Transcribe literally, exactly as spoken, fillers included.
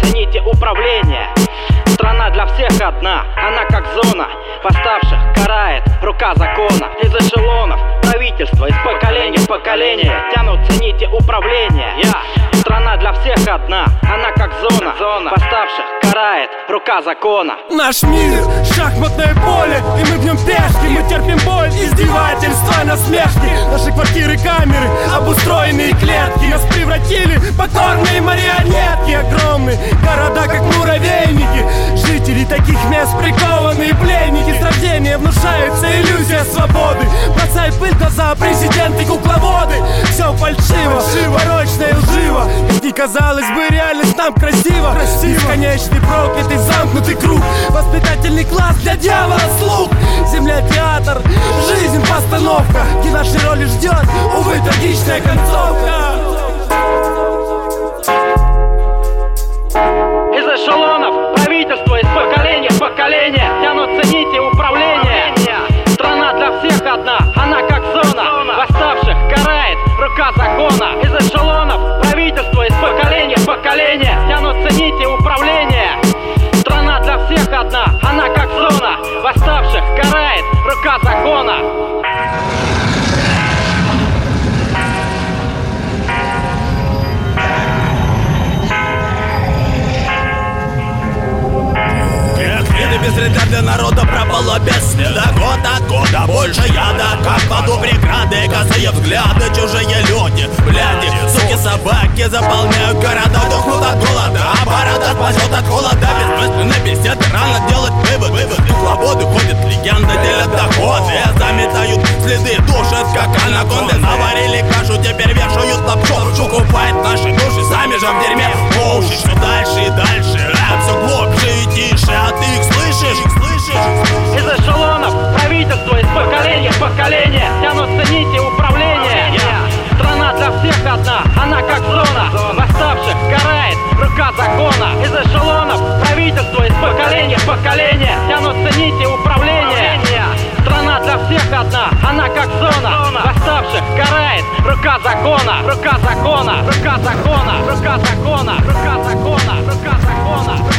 цените управление. Страна для всех одна, она как зона. Восставших карает рука закона. Из эшелонов правительства из поколения в поколение тянут цените управление. Я. Страна для всех одна, она как зона. Зона. Восставших карает рука закона. Наш мир — шахматное поле, и мы в нем пешки. Мы терпим боль, издевательства, насмешки. Наши квартиры, камеры, обустроенные клетки. Нас превратили в покорные марионетки. Огромные города, как муравейники. Жители таких мест прикованные пленники. С рождения внушается иллюзия свободы. Бросай пыль в глаза, президенты, кукловоды. Все фальшиво, порочно и лживо. Как ни казалось бы, реальность нам красиво, красиво. Бесконечный проклятый замкнутый круг. Воспитательный класс для дьявола слуг. Земля театр, жизнь постановка, где нашей роли ждет, увы, трагичная концовка. Из эшелонов правительства из поколения в поколение тянут цените управление. Страна для всех одна, она как зона. Восставших карает рука закона. Из эшелонов правительства из поколения в поколение тянут цените управление. Страна для всех одна, она как зона. Восставших карает рука закона. Бессреда для народа пропала без следа. Год от года больше яда, как в аду преграды. Косые взгляды, чужие люди, бляди, суки, собаки заполняют города. Дохнут от голода, а борода спасет от холода. Бессмысленные беседы, рано делать вывод. Кукловоды ходят, легенды делят доходы. Заметают следы, душат как анаконды. Наварили кашу, теперь вешают лапшу. Покупают наши души, сами же в дерьме. По уши, все дальше и дальше. Рэп все глубже и тише, а ты их слышишь? Из эшелонов правительства из поколения в поколение тянут цените управление. Страна для всех одна, она как зона. Восставших карает рука закона. Из эшелонов правительства из поколения в поколение тянут цените управление. Страна для всех одна, она как зона. Восставших карает рука закона. Рука закона, рука закона, рука закона, рука закона, рука закона.